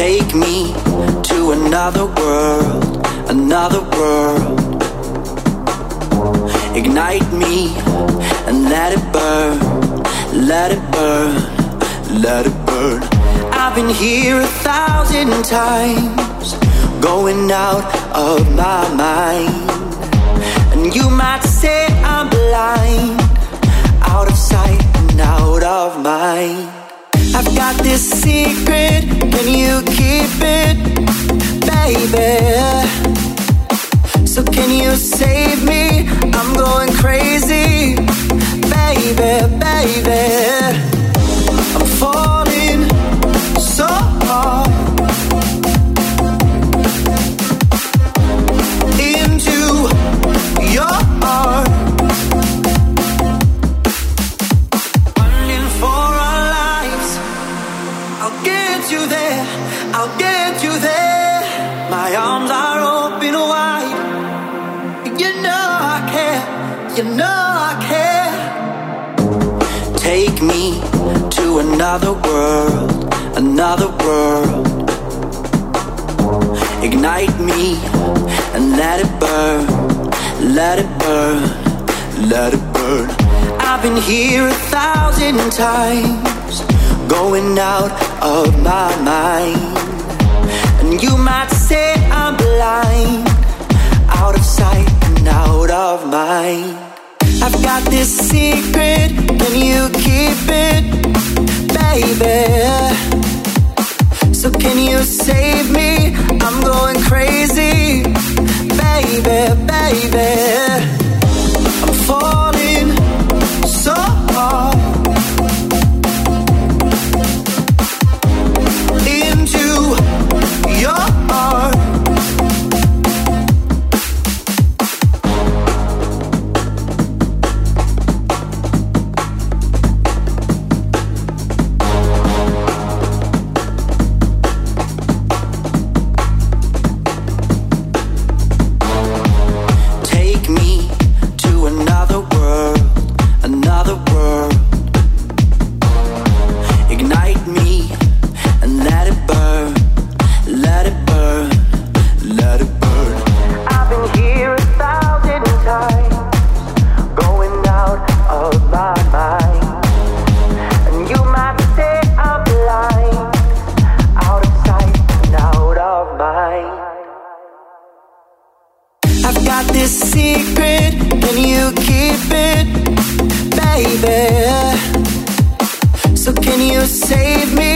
Take me to another world, another world. Ignite me and let it burn, let it burn, let it burn. I've been here 1,000 times, going out of my mind. And you might say I'm blind, out of sight and out of mind. I've got this secret, can you keep it, baby? So can you save me? I'm going crazy, baby, baby. I'm falling so hard into your heart. Running for our lives, I'll get you there, I'll get you there. My arms are open wide. You know I care, you know I care. Take me to another world, another world. Ignite me and let it burn, let it burn, let it burn. I've been here 1,000 times, going out of my mind. And you might say I'm blind, out of sight and out of mind. I've got this secret, can you keep it, baby? So can you save me? I'm going crazy, baby, baby. I'm falling so hard into your heart. So can you save me?